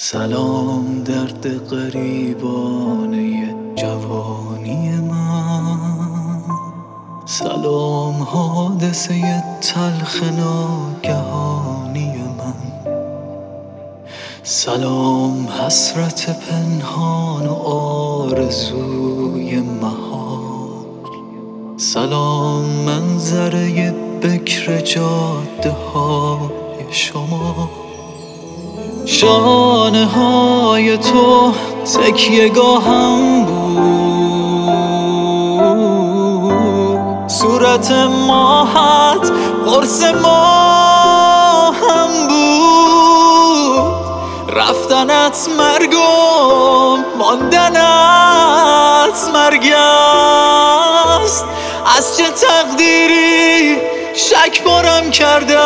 سلام درد غریبانه جوانی من، سلام حادثه تلخ ناگهانی من، سلام حسرت پنهان و آرزوی محال، سلام منظره بکر جاده های شما. شانه های تو تکیه‌گاهم بود، صورت ماهت قرص ماهم بود، رفتنت مرگ و ماندنت مرگ است. از چه تقدیری شک بارم کرده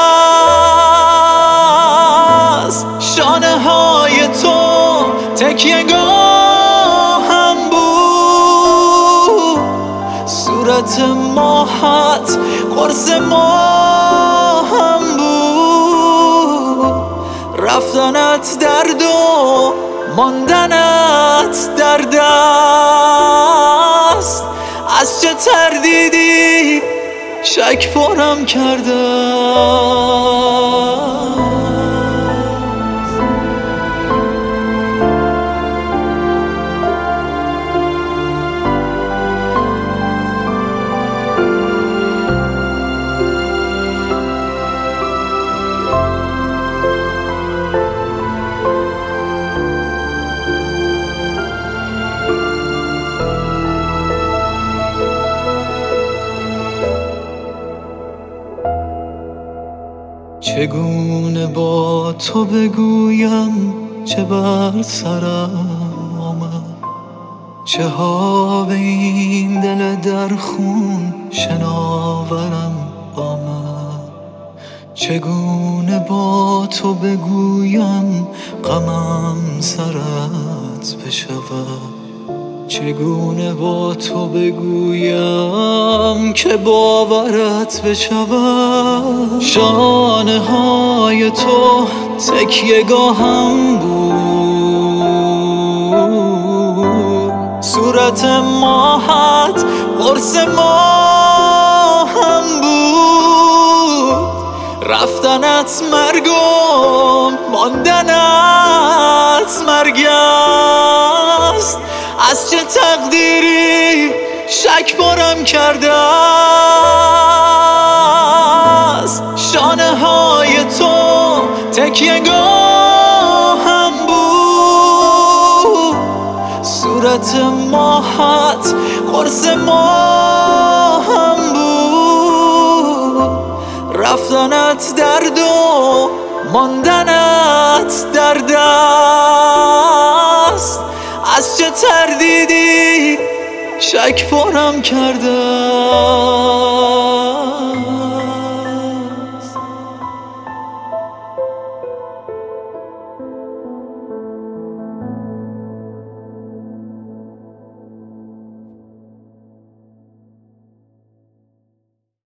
است. شانه های تو تکیه‌گاهم بود، صورت ماهت قرص ماهم بود، رفتنت درد و ماندنت درد است. از چه تردیدی شک بارم کرده. چگونه با تو بگویم چه بر سرم آمد، چه ها به این دل در خون شناورم آمد. چگونه با تو بگویم غمم سرت بشود، چگونه با تو بگویم که باورت بشود. شانه های تو تکیه‌گاهم بود، صورت ماهت قرص ماهم بود، رفتنت مرگ و ماندنت مرگ است. از چه تقدیری شک بارم کرده است. شانه های تو تکیه‌گاهم بود، صورت ماهت قرص ماهم بود، رفتنت درد و ماندنت درد است. از چه تردیدی شک بارم کرده.